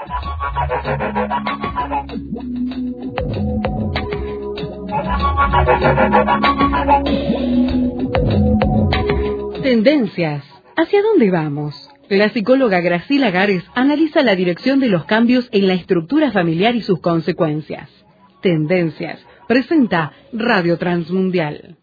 Tendencias. ¿Hacia dónde vamos? La psicóloga Graciela Gares analiza la dirección de los cambios en la estructura familiar y sus consecuencias. Tendencias. Presenta Radio Transmundial.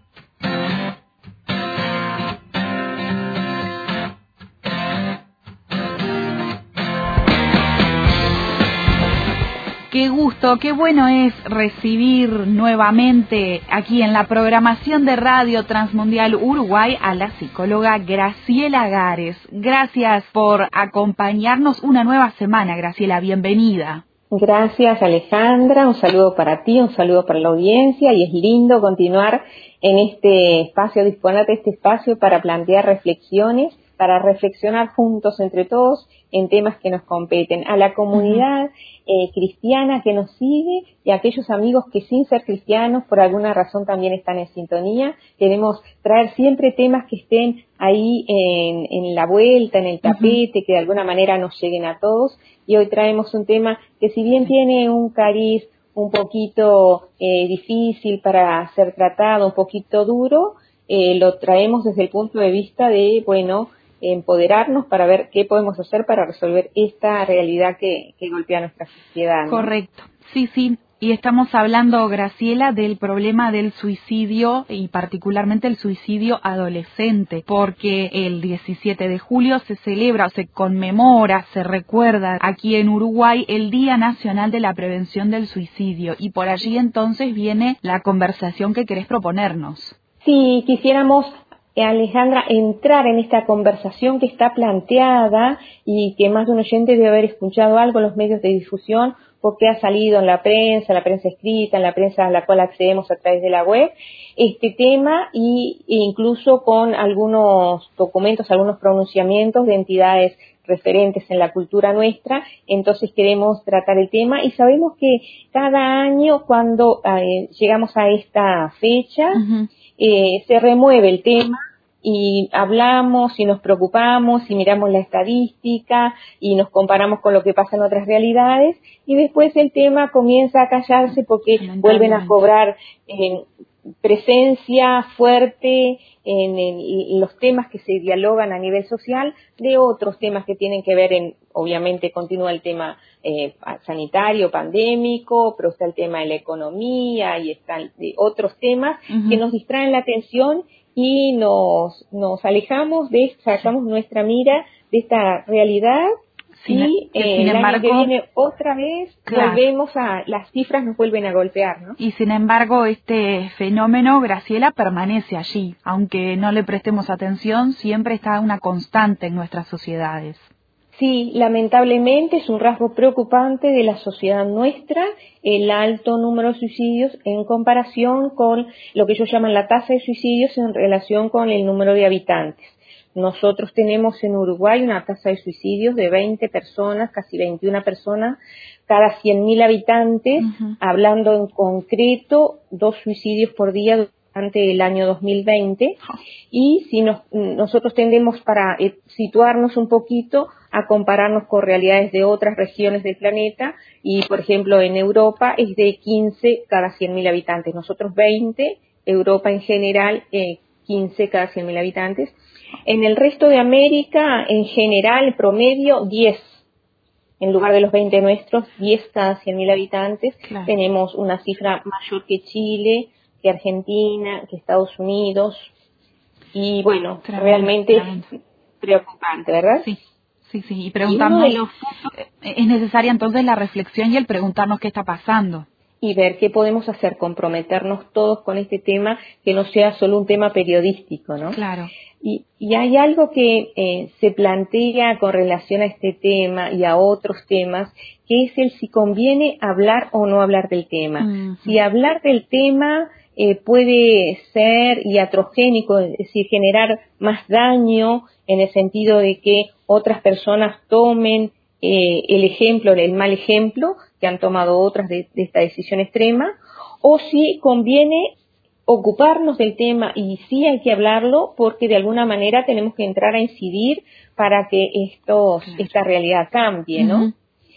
Qué gusto, qué bueno es recibir nuevamente aquí en la programación de Radio Transmundial Uruguay a la psicóloga Graciela Gares. Gracias por acompañarnos una nueva semana, Graciela, bienvenida. Gracias, Alejandra, un saludo para ti, un saludo para la audiencia, y es lindo continuar en este espacio, disponer de este espacio para plantear reflexiones, para reflexionar juntos entre todos en temas que nos competen, a la comunidad cristiana que nos sigue y a aquellos amigos que sin ser cristianos por alguna razón también están en sintonía. Queremos traer siempre temas que estén ahí en la vuelta, en el tapete, que de alguna manera nos lleguen a todos, y hoy traemos un tema que si bien tiene un cariz un poquito difícil para ser tratado, un poquito duro, lo traemos desde el punto de vista de, empoderarnos para ver qué podemos hacer para resolver esta realidad que golpea a nuestra sociedad, ¿no? Correcto, sí, y estamos hablando, Graciela, del problema del suicidio y particularmente el suicidio adolescente, porque el 17 de julio se celebra, o se conmemora, se recuerda aquí en Uruguay el Día Nacional de la Prevención del Suicidio, y por allí entonces viene la conversación que querés proponernos. Sí, quisiéramos, Alejandra, entrar en esta conversación que está planteada y que más de un oyente debe haber escuchado algo en los medios de difusión, porque ha salido en la prensa escrita, en la prensa a la cual accedemos a través de la web, este tema, e incluso con algunos documentos, algunos pronunciamientos de entidades referentes en la cultura nuestra. Entonces queremos tratar el tema y sabemos que cada año cuando llegamos a esta fecha se remueve el tema y hablamos y nos preocupamos y miramos la estadística y nos comparamos con lo que pasa en otras realidades, y después el tema comienza a callarse porque vuelven a cobrar presencia fuerte en los temas que se dialogan a nivel social de otros temas que tienen que ver obviamente continúa el tema sanitario, pandémico, pero está el tema de la economía y están otros temas que nos distraen la atención y nos alejamos sacamos nuestra mira de esta realidad. Y sin el embargo, año que viene otra vez volvemos las cifras nos vuelven a golpear, ¿no? Y sin embargo este fenómeno, Graciela, permanece allí, aunque no le prestemos atención, siempre está una constante en nuestras sociedades. Sí, lamentablemente es un rasgo preocupante de la sociedad nuestra, el alto número de suicidios en comparación con lo que ellos llaman la tasa de suicidios en relación con el número de habitantes. Nosotros tenemos en Uruguay una tasa de suicidios de 20 personas, casi 21 personas, cada 100.000 habitantes, hablando en concreto 2 suicidios por día durante el año 2020, y si nosotros tendemos para situarnos un poquito a compararnos con realidades de otras regiones del planeta, y por ejemplo en Europa es de 15 cada 100.000 habitantes, nosotros 20, Europa en general 15 cada 100.000 habitantes. En el resto de América, en general, promedio 10. En lugar de los 20 nuestros, 10 cada 100.000 habitantes. Claro. Tenemos una cifra mayor que Chile, que Argentina, que Estados Unidos. Y bueno, realmente es preocupante, ¿verdad? Sí. Y preguntarnos, es necesaria entonces la reflexión y el preguntarnos qué está pasando. Y ver qué podemos hacer, comprometernos todos con este tema, que no sea solo un tema periodístico, ¿no? Claro. Y hay algo que se plantea con relación a este tema y a otros temas, que es el si conviene hablar o no hablar del tema. Si hablar del tema puede ser iatrogénico, es decir, generar más daño en el sentido de que otras personas tomen el ejemplo, el mal ejemplo que han tomado otras de esta decisión extrema, o si conviene ocuparnos del tema y sí hay que hablarlo porque de alguna manera tenemos que entrar a incidir para que esta realidad cambie, ¿no?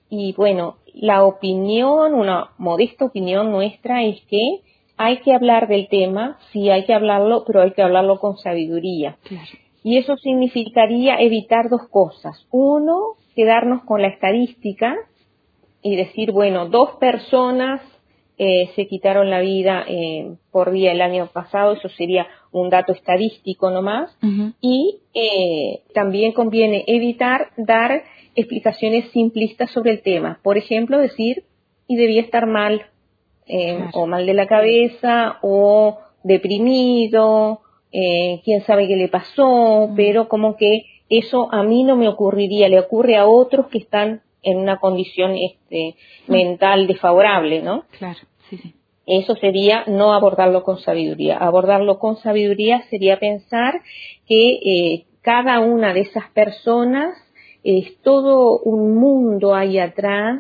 y bueno, la opinión, una modesta opinión nuestra es que hay que hablar del tema, sí hay que hablarlo, pero hay que hablarlo con sabiduría. Claro. Y eso significaría evitar dos cosas. Uno, quedarnos con la estadística y decir, bueno, 2 personas se quitaron la vida por día el año pasado, eso sería un dato estadístico nomás. Uh-huh. Y también conviene evitar dar explicaciones simplistas sobre el tema. Por ejemplo, decir, y debía estar mal, Claro. o mal de la cabeza, o deprimido, quién sabe qué le pasó, pero como que eso a mí no me ocurriría, le ocurre a otros que están en una condición mental desfavorable, ¿no? Claro, sí, sí. Eso sería no abordarlo con sabiduría. Abordarlo con sabiduría sería pensar que cada una de esas personas es todo un mundo ahí atrás.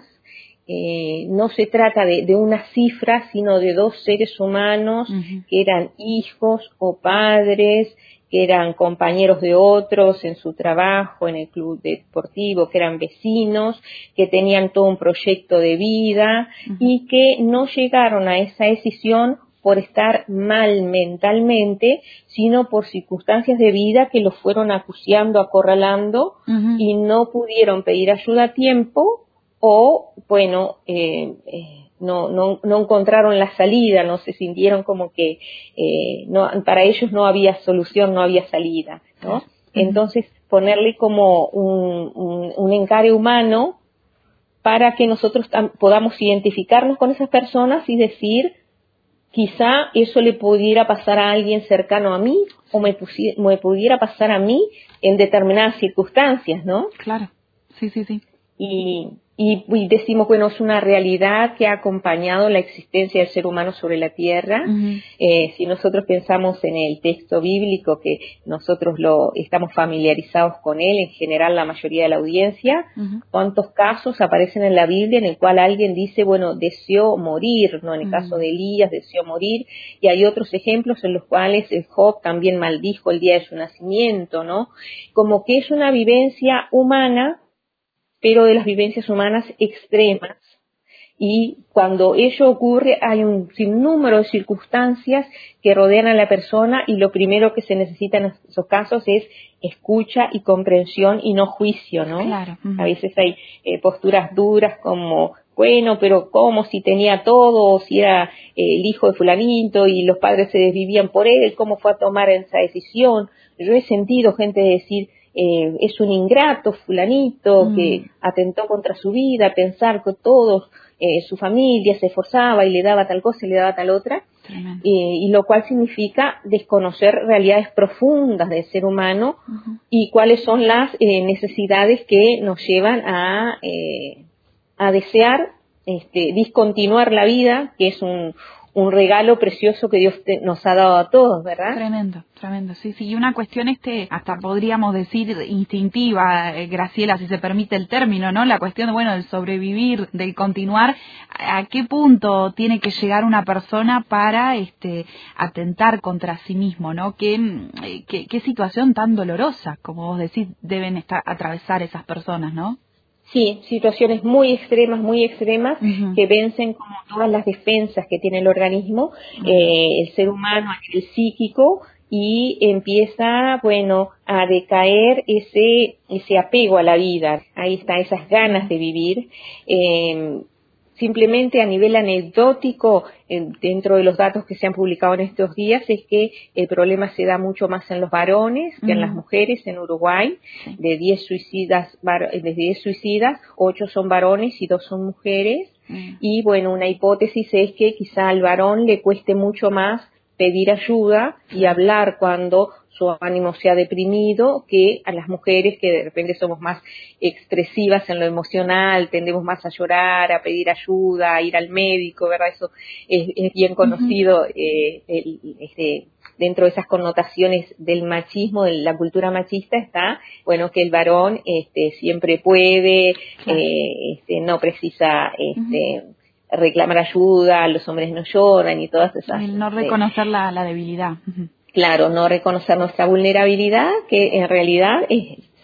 No se trata de una cifra, sino de 2 seres humanos Uh-huh. que eran hijos o padres, que eran compañeros de otros en su trabajo, en el club deportivo, que eran vecinos, que tenían todo un proyecto de vida uh-huh. y que no llegaron a esa decisión por estar mal mentalmente, sino por circunstancias de vida que los fueron acuciando, acorralando uh-huh. y no pudieron pedir ayuda a tiempo o, bueno, no encontraron la salida, no se sintieron como que no, para ellos no había solución, no había salida, ¿no? Entonces, ponerle como un encare humano para que nosotros podamos identificarnos con esas personas y decir, quizá eso le pudiera pasar a alguien cercano a mí o me pudiera pasar a mí en determinadas circunstancias, ¿no? Claro, sí, sí, sí. Y decimos, bueno, es una realidad que ha acompañado la existencia del ser humano sobre la tierra. Uh-huh. Si nosotros pensamos en el texto bíblico, que nosotros estamos familiarizados con él, en general la mayoría de la audiencia, uh-huh. ¿cuántos casos aparecen en la Biblia en el cual alguien dice, bueno, deseó morir, ¿no? En el uh-huh. caso de Elías, deseó morir, y hay otros ejemplos en los cuales Job también maldijo el día de su nacimiento, ¿no? Como que es una vivencia humana, pero de las vivencias humanas extremas. Y cuando ello ocurre hay un sinnúmero de circunstancias que rodean a la persona y lo primero que se necesita en esos casos es escucha y comprensión y no juicio, ¿no? Claro. Uh-huh. A veces hay posturas duras como, bueno, pero ¿cómo si tenía todo? O si era el hijo de fulanito y los padres se desvivían por él, ¿cómo fue a tomar esa decisión? Yo he sentido gente decir, es un ingrato fulanito que atentó contra su vida, pensar que todos, su familia se esforzaba y le daba tal cosa y le daba tal otra, y lo cual significa desconocer realidades profundas del ser humano uh-huh. y cuáles son las necesidades que nos llevan a desear discontinuar la vida, que es un regalo precioso que Dios nos ha dado a todos, ¿verdad? Tremendo, tremendo, sí, sí. Y una cuestión hasta podríamos decir instintiva, Graciela, si se permite el término, ¿no? La cuestión, bueno, del sobrevivir, del continuar. ¿A qué punto tiene que llegar una persona para atentar contra sí mismo, ¿no? ¿Qué situación tan dolorosa, como vos decís, deben atravesar esas personas, ¿no? Sí, situaciones muy extremas, uh-huh. que vencen como todas las defensas que tiene el organismo, uh-huh. El ser humano a nivel psíquico, y empieza, bueno, a decaer ese apego a la vida. Ahí está, esas ganas de vivir. Simplemente a nivel anecdótico, dentro de los datos que se han publicado en estos días, es que el problema se da mucho más en los varones que en las mujeres en Uruguay. De 10 suicidas, 8 son varones y 2 son mujeres. Y bueno, una hipótesis es que quizá al varón le cueste mucho más pedir ayuda y hablar cuando su ánimo se ha deprimido, que a las mujeres que de repente somos más expresivas en lo emocional, tendemos más a llorar, a pedir ayuda, a ir al médico, ¿verdad? Eso es bien conocido dentro de esas connotaciones del machismo, de la cultura machista está, bueno, que el varón siempre puede, claro. No precisa reclamar ayuda, los hombres no lloran y todas esas. El no reconocer la debilidad. Claro, no reconocer nuestra vulnerabilidad, que en realidad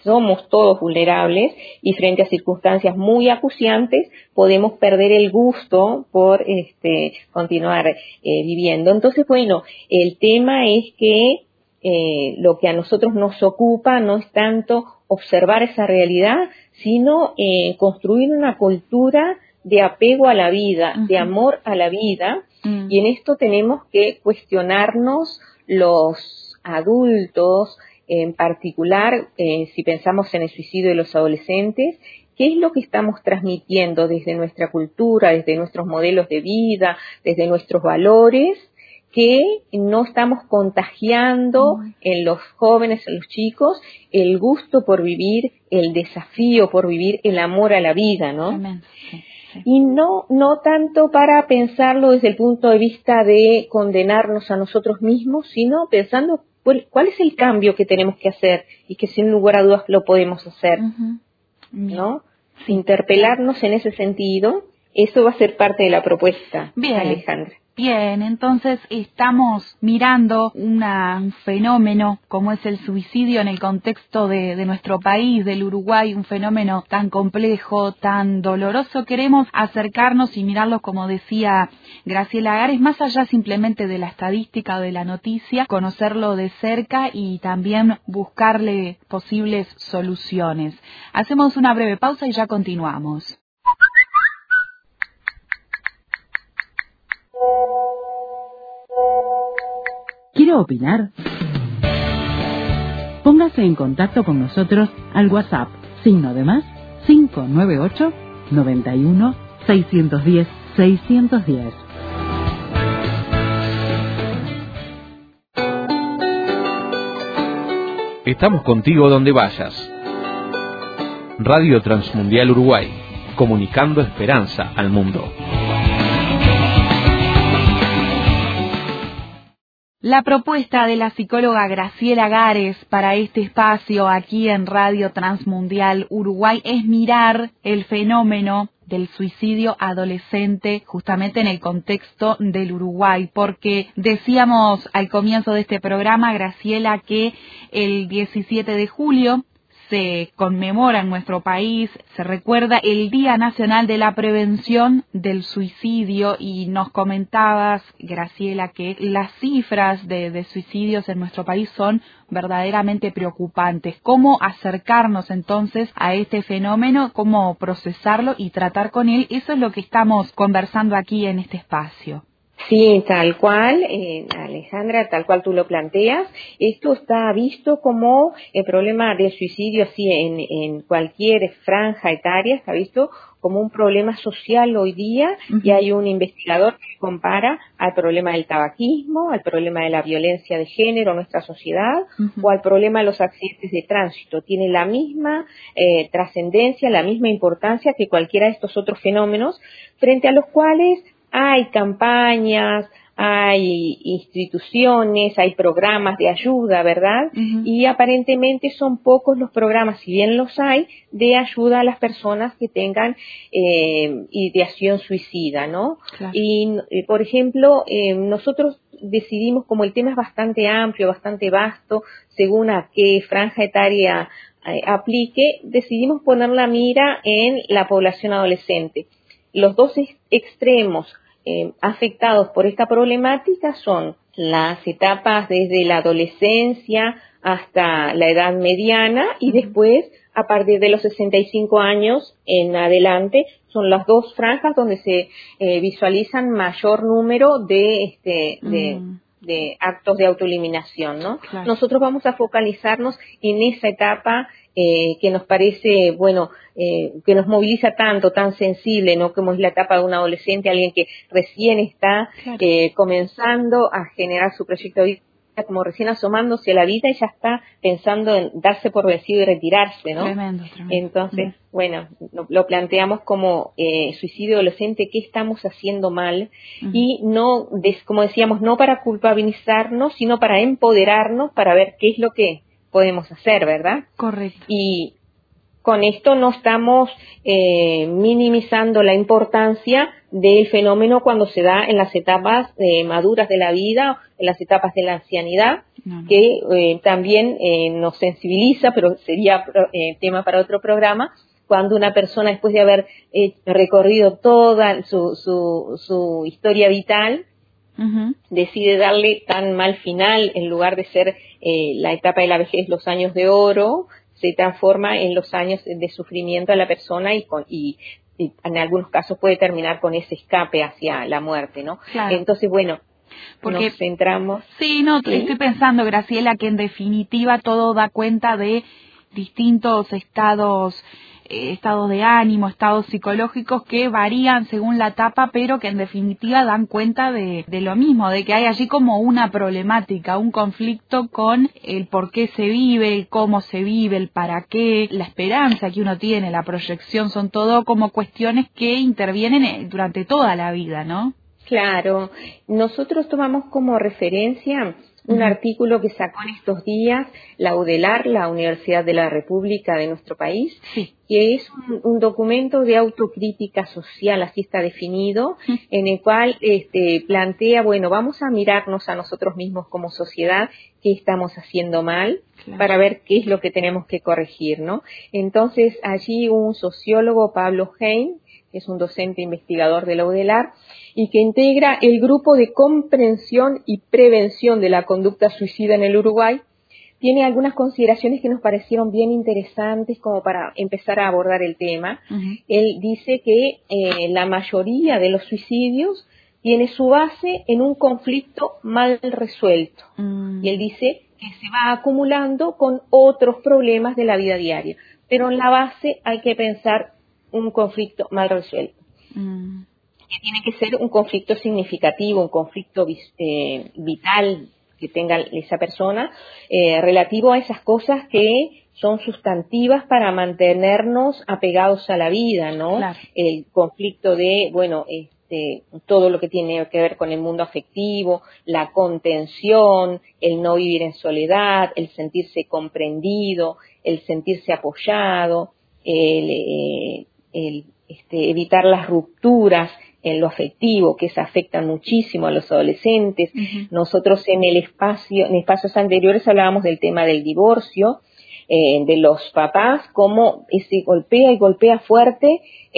somos todos vulnerables y frente a circunstancias muy acuciantes podemos perder el gusto por continuar viviendo. Entonces, bueno, el tema es que lo que a nosotros nos ocupa no es tanto observar esa realidad, sino construir una cultura de apego a la vida, de amor a la vida, y en esto tenemos que cuestionarnos los adultos, en particular, si pensamos en el suicidio de los adolescentes, ¿qué es lo que estamos transmitiendo desde nuestra cultura, desde nuestros modelos de vida, desde nuestros valores, que no estamos contagiando en los jóvenes, en los chicos, el gusto por vivir, el desafío por vivir, el amor a la vida, ¿no? Sí. Y no tanto para pensarlo desde el punto de vista de condenarnos a nosotros mismos, sino pensando cuál es el cambio que tenemos que hacer y que sin lugar a dudas lo podemos hacer, ¿no? Sí. Interpelarnos en ese sentido, eso va a ser parte de la propuesta, Alejandra. Bien, entonces estamos mirando un fenómeno como es el suicidio en el contexto de nuestro país, del Uruguay, un fenómeno tan complejo, tan doloroso. Queremos acercarnos y mirarlo, como decía Graciela Agares, más allá simplemente de la estadística o de la noticia, conocerlo de cerca y también buscarle posibles soluciones. Hacemos una breve pausa y ya continuamos. ¿Quiere opinar? Póngase en contacto con nosotros al WhatsApp, +, 598 91 610 610. Estamos contigo donde vayas. Radio Transmundial Uruguay, comunicando esperanza al mundo. La propuesta de la psicóloga Graciela Agares para este espacio aquí en Radio Transmundial Uruguay es mirar el fenómeno del suicidio adolescente justamente en el contexto del Uruguay, porque decíamos al comienzo de este programa, Graciela, que el 17 de julio se conmemora en nuestro país, se recuerda el Día Nacional de la Prevención del Suicidio, y nos comentabas, Graciela, que las cifras de suicidios en nuestro país son verdaderamente preocupantes. ¿Cómo acercarnos entonces a este fenómeno? ¿Cómo procesarlo y tratar con él? Eso es lo que estamos conversando aquí en este espacio. Sí, tal cual, Alejandra, tal cual tú lo planteas. Esto está visto como el problema del suicidio, así en cualquier franja etaria, está visto como un problema social hoy día, y hay un investigador que compara al problema del tabaquismo, al problema de la violencia de género en nuestra sociedad, o al problema de los accidentes de tránsito. Tiene la misma trascendencia, la misma importancia que cualquiera de estos otros fenómenos, frente a los cuales hay campañas, hay instituciones, hay programas de ayuda, ¿verdad? Y aparentemente son pocos los programas, si bien los hay, de ayuda a las personas que tengan ideación suicida, ¿no? Claro. Y, por ejemplo, nosotros decidimos, como el tema es bastante amplio, bastante vasto, según a qué franja etaria aplique, decidimos poner la mira en la población adolescente. Los dos extremos afectados por esta problemática son las etapas desde la adolescencia hasta la edad mediana, y después a partir de los 65 años en adelante son las dos franjas donde se visualizan mayor número de actos de autoeliminación, ¿no? Claro. Nosotros vamos a focalizarnos en esa etapa que nos parece, bueno, que nos moviliza tanto, tan sensible, ¿no? Como es la etapa de un adolescente, alguien que recién está comenzando a generar su proyecto de vida, como recién asomándose a la vida, y ya está pensando en darse por vencido y retirarse, ¿no? Tremendo. Entonces, bueno, lo planteamos como suicidio adolescente, ¿qué estamos haciendo mal? Y no, como decíamos, no para culpabilizarnos, sino para empoderarnos, para ver qué es lo que podemos hacer, ¿verdad? Correcto. Y con esto no estamos minimizando la importancia del fenómeno cuando se da en las etapas maduras de la vida, en las etapas de la ancianidad, que también nos sensibiliza, pero sería tema para otro programa, cuando una persona, después de haber recorrido toda su historia vital, decide darle tan mal final, en lugar de ser la etapa de la vejez, los años de oro, se transforma en los años de sufrimiento a la persona y en algunos casos puede terminar con ese escape hacia la muerte, ¿no? Claro. Entonces, bueno, porque nos centramos. Sí, estoy pensando, Graciela, que en definitiva todo da cuenta de distintos estados de ánimo, estados psicológicos que varían según la etapa, pero que en definitiva dan cuenta de lo mismo, de que hay allí como una problemática, un conflicto con el por qué se vive, el cómo se vive, el para qué, la esperanza que uno tiene, la proyección, son todo como cuestiones que intervienen durante toda la vida, ¿no? Claro, nosotros tomamos como referencia un artículo que sacó en estos días la UDELAR, la Universidad de la República de nuestro país, que es un documento de autocrítica social, así está definido, en el cual plantea, bueno, vamos a mirarnos a nosotros mismos como sociedad, qué estamos haciendo mal, para ver qué es lo que tenemos que corregir, ¿no? Entonces, allí un sociólogo, Pablo Hein, que es un docente investigador de la UDELAR, y que integra el grupo de comprensión y prevención de la conducta suicida en el Uruguay, tiene algunas consideraciones que nos parecieron bien interesantes como para empezar a abordar el tema. Él dice que la mayoría de los suicidios tiene su base en un conflicto mal resuelto. Y él dice que se va acumulando con otros problemas de la vida diaria. Pero en la base hay que pensar un conflicto mal resuelto. Que tiene que ser un conflicto significativo, un conflicto vital que tenga esa persona, relativo a esas cosas que son sustantivas para mantenernos apegados a la vida, ¿no? Claro. El conflicto de, bueno, todo lo que tiene que ver con el mundo afectivo, la contención, el no vivir en soledad, el sentirse comprendido, el sentirse apoyado, evitar las rupturas en lo afectivo, que se afectan muchísimo a los adolescentes. Nosotros en espacios anteriores hablábamos del tema del divorcio, de los papás, cómo se golpea y golpea fuerte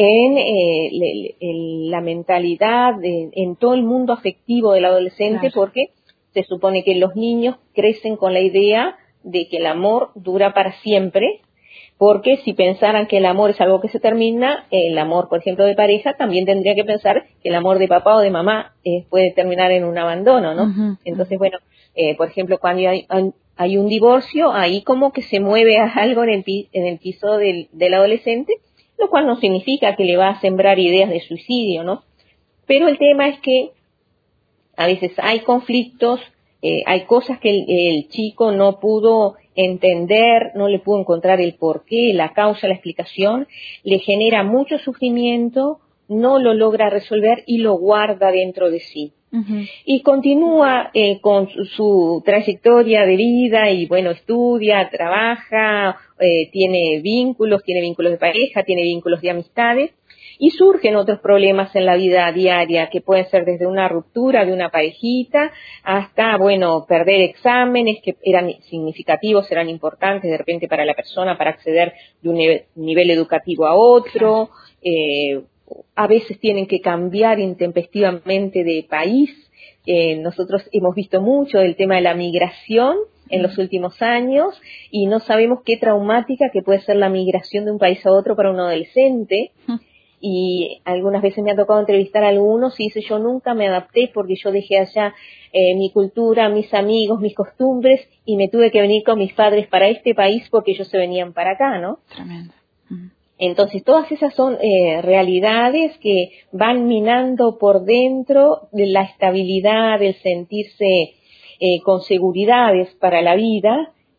en la mentalidad, en todo el mundo afectivo del adolescente, porque se supone que los niños crecen con la idea de que el amor dura para siempre, porque si pensaran que el amor es algo que se termina, el amor, por ejemplo, de pareja, también tendría que pensar que el amor de papá o de mamá puede terminar en un abandono, ¿no? Entonces, bueno, por ejemplo, cuando hay un divorcio, ahí como que se mueve algo en el piso del adolescente, lo cual no significa que le va a sembrar ideas de suicidio, ¿no? Pero el tema es que a veces hay conflictos, hay cosas que el chico no pudo entender, no le pudo encontrar el porqué, la causa, la explicación, le genera mucho sufrimiento, no lo logra resolver y lo guarda dentro de sí. Y continúa con su trayectoria de vida y, bueno, estudia, trabaja, tiene vínculos de pareja, tiene vínculos de amistades, y surgen otros problemas en la vida diaria que pueden ser desde una ruptura de una parejita hasta, bueno, perder exámenes que eran significativos, eran importantes de repente para la persona para acceder de un nivel educativo a otro. A veces tienen que cambiar intempestivamente de país. Nosotros hemos visto mucho del tema de la migración en los últimos años y no sabemos qué traumática que puede ser la migración de un país a otro para un adolescente. Y algunas veces me ha tocado entrevistar a algunos y dice, yo nunca me adapté porque yo dejé allá mi cultura, mis amigos, mis costumbres y me tuve que venir con mis padres para este país porque ellos se venían para acá, ¿no? Tremendo. Entonces, todas esas son realidades que van minando por dentro de la estabilidad, del sentirse con seguridades para la vida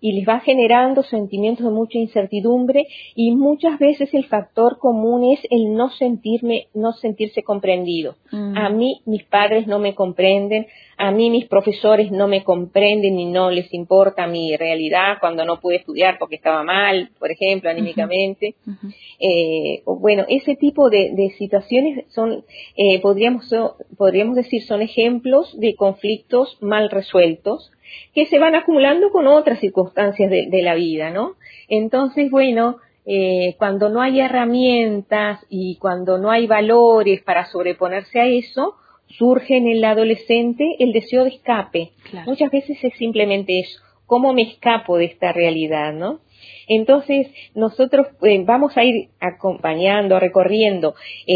y les va generando sentimientos de mucha incertidumbre, y muchas veces el factor común es el no sentirse comprendido. A mí mis padres no me comprenden, a mí mis profesores no me comprenden y no les importa mi realidad cuando no pude estudiar porque estaba mal, por ejemplo, anímicamente. Bueno, ese tipo de situaciones son, podríamos decir, son ejemplos de conflictos mal resueltos que se van acumulando con otras circunstancias de la vida, ¿no? Entonces, bueno, cuando no hay herramientas y cuando no hay valores para sobreponerse a eso, surge en el adolescente el deseo de escape. Claro. Muchas veces es simplemente eso, ¿cómo me escapo de esta realidad, no? Entonces, nosotros vamos a ir acompañando, recorriendo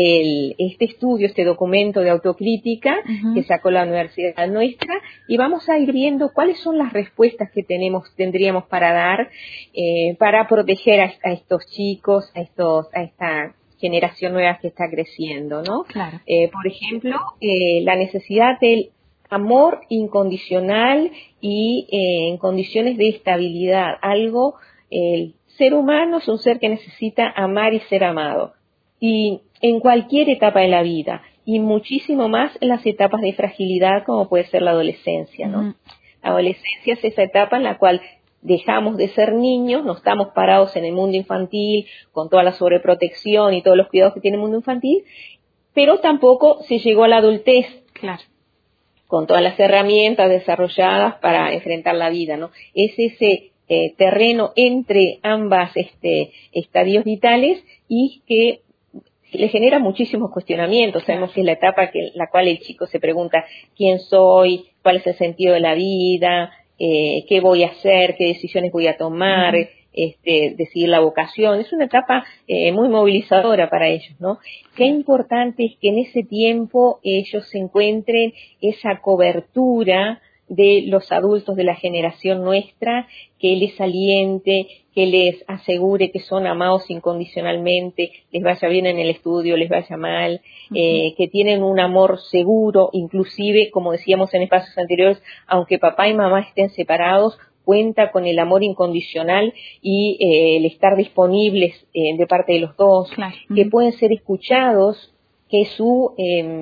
este estudio, este documento de autocrítica que sacó la universidad nuestra, y vamos a ir viendo cuáles son las respuestas que tendríamos para dar, para proteger a estos chicos, a esta generación nueva que está creciendo, ¿no? Claro. Por ejemplo, la necesidad del amor incondicional y en condiciones de estabilidad, algo. El ser humano es un ser que necesita amar y ser amado, y en cualquier etapa de la vida, y muchísimo más en las etapas de fragilidad como puede ser la adolescencia, ¿no? La adolescencia es esa etapa en la cual dejamos de ser niños, no estamos parados en el mundo infantil con toda la sobreprotección y todos los cuidados que tiene el mundo infantil, pero tampoco se llegó a la adultez. Claro. Con todas las herramientas desarrolladas para enfrentar la vida, ¿no? Es ese terreno entre ambas estadios vitales, y que le genera muchísimos cuestionamientos. Sabemos que es la etapa en la cual el chico se pregunta quién soy, cuál es el sentido de la vida, qué voy a hacer, qué decisiones voy a tomar, decidir la vocación. Es una etapa muy movilizadora para ellos, ¿no? Qué importante es que en ese tiempo ellos se encuentren esa cobertura de los adultos de la generación nuestra, que les aliente, que les asegure que son amados incondicionalmente, les vaya bien en el estudio, les vaya mal, que tienen un amor seguro, inclusive, como decíamos en espacios anteriores, aunque papá y mamá estén separados, cuenta con el amor incondicional y el estar disponibles de parte de los dos, claro. Que pueden ser escuchados, que sus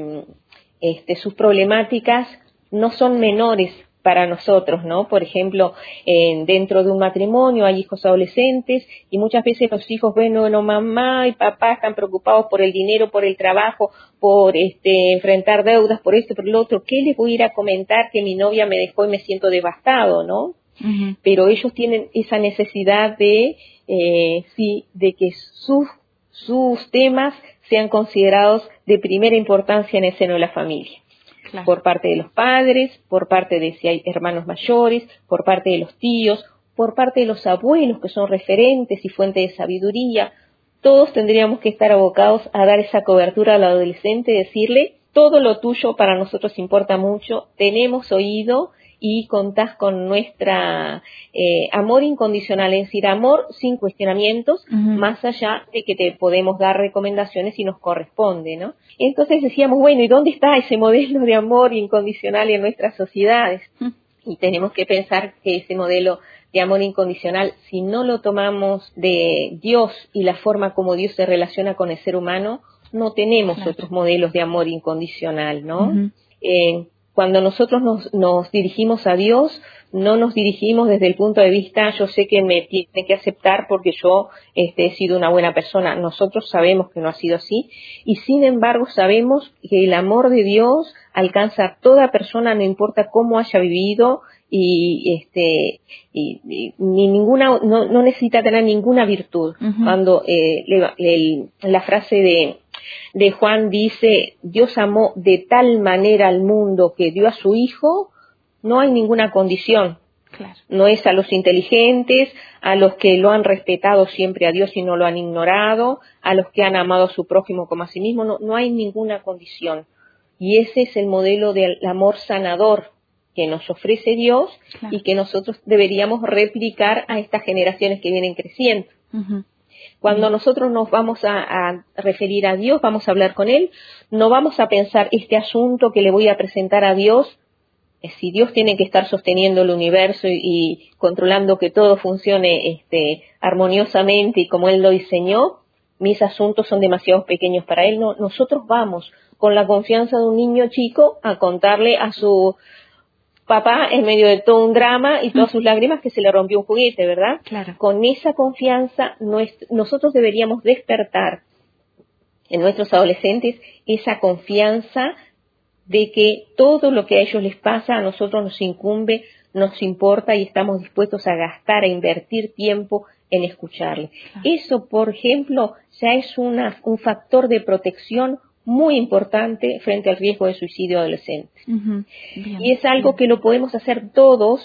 problemáticas no son menores para nosotros, ¿no? Por ejemplo, dentro de un matrimonio hay hijos adolescentes, y muchas veces los hijos ven, bueno, mamá y papá están preocupados por el dinero, por el trabajo, por enfrentar deudas, por esto, por lo otro. ¿Qué les voy a ir a comentar que mi novia me dejó y me siento devastado, ¿no? Pero ellos tienen esa necesidad de que sus temas sean considerados de primera importancia en el seno de la familia. Claro. Por parte de los padres, por parte de si hay hermanos mayores, por parte de los tíos, por parte de los abuelos, que son referentes y fuente de sabiduría. Todos tendríamos que estar abocados a dar esa cobertura al adolescente, decirle, todo lo tuyo para nosotros importa mucho, tenemos oído y contás con nuestra amor incondicional, es decir, amor sin cuestionamientos, más allá de que te podemos dar recomendaciones si nos corresponde, ¿no? Entonces decíamos, bueno, ¿y dónde está ese modelo de amor incondicional en nuestras sociedades? Y tenemos que pensar que ese modelo de amor incondicional, si no lo tomamos de Dios y la forma como Dios se relaciona con el ser humano, no tenemos otros modelos de amor incondicional, ¿no? Cuando nosotros nos dirigimos a Dios, no nos dirigimos desde el punto de vista, yo sé que me tiene que aceptar porque yo he sido una buena persona. Nosotros sabemos que no ha sido así, y sin embargo sabemos que el amor de Dios alcanza a toda persona, no importa cómo haya vivido, y no necesita tener ninguna virtud. Cuando la frase de Juan dice, Dios amó de tal manera al mundo que dio a su Hijo, no hay ninguna condición. Claro. No es a los inteligentes, a los que lo han respetado siempre a Dios y no lo han ignorado, a los que han amado a su prójimo como a sí mismo, no hay ninguna condición. Y ese es el modelo del amor sanador que nos ofrece Dios, claro. Y que nosotros deberíamos replicar a estas generaciones que vienen creciendo. Cuando nosotros nos vamos a referir a Dios, vamos a hablar con Él, no vamos a pensar este asunto que le voy a presentar a Dios si Dios tiene que estar sosteniendo el universo y controlando que todo funcione armoniosamente y como Él lo diseñó, mis asuntos son demasiado pequeños para Él. No, nosotros vamos con la confianza de un niño chico a contarle a su papá en medio de todo un drama y todas sus lágrimas que se le rompió un juguete, ¿verdad? Claro. Con esa confianza nosotros deberíamos despertar en nuestros adolescentes esa confianza de que todo lo que a ellos les pasa a nosotros nos incumbe, nos importa y estamos dispuestos a gastar, a invertir tiempo en escucharle. Eso, por ejemplo, ya es un factor de protección muy importante frente al riesgo de suicidio adolescente. Uh-huh. Bien, y es algo que lo podemos hacer todos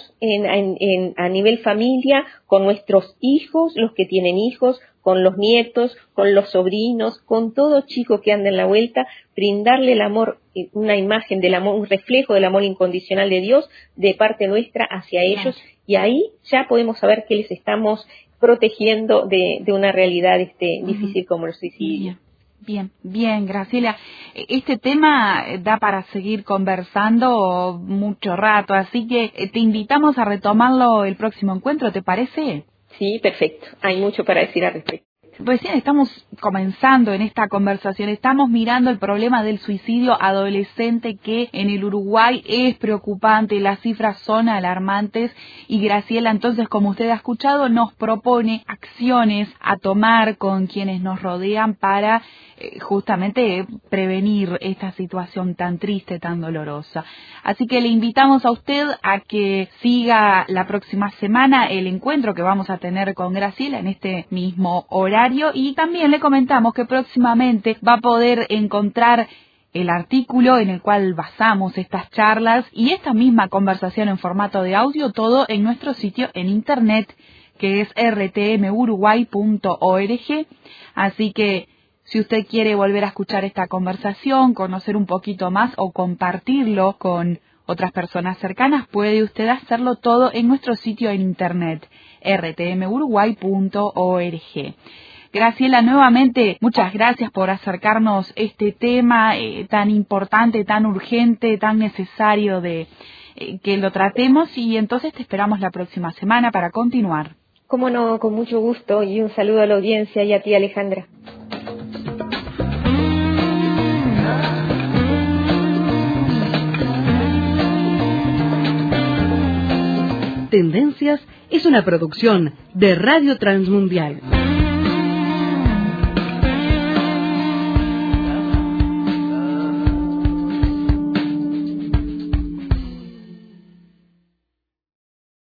a nivel familia, con nuestros hijos, los que tienen hijos, con los nietos, con los sobrinos, con todo chico que anda en la vuelta, brindarle el amor, una imagen del amor, un reflejo del amor incondicional de Dios de parte nuestra hacia ellos, y ahí ya podemos saber que les estamos protegiendo de una realidad difícil como el suicidio. Bien, Graciela. Este tema da para seguir conversando mucho rato, así que te invitamos a retomarlo el próximo encuentro, ¿te parece? Sí, perfecto. Hay mucho para decir al respecto. Recién estamos comenzando en esta conversación, estamos mirando el problema del suicidio adolescente que en el Uruguay es preocupante, las cifras son alarmantes y Graciela, entonces, como usted ha escuchado, nos propone acciones a tomar con quienes nos rodean para justamente prevenir esta situación tan triste, tan dolorosa. Así que le invitamos a usted a que siga la próxima semana el encuentro que vamos a tener con Graciela en este mismo horario, y también le comentamos que próximamente va a poder encontrar el artículo en el cual basamos estas charlas y esta misma conversación en formato de audio, todo en nuestro sitio en internet, que es rtmuruguay.org. Así que si usted quiere volver a escuchar esta conversación, conocer un poquito más o compartirlo con otras personas cercanas, puede usted hacerlo todo en nuestro sitio en internet, rtmuruguay.org. Graciela, nuevamente, muchas gracias por acercarnos este tema tan importante, tan urgente, tan necesario de que lo tratemos, y entonces te esperamos la próxima semana para continuar. Cómo no, con mucho gusto, y un saludo a la audiencia y a ti, Alejandra. Tendencias es una producción de Radio Transmundial.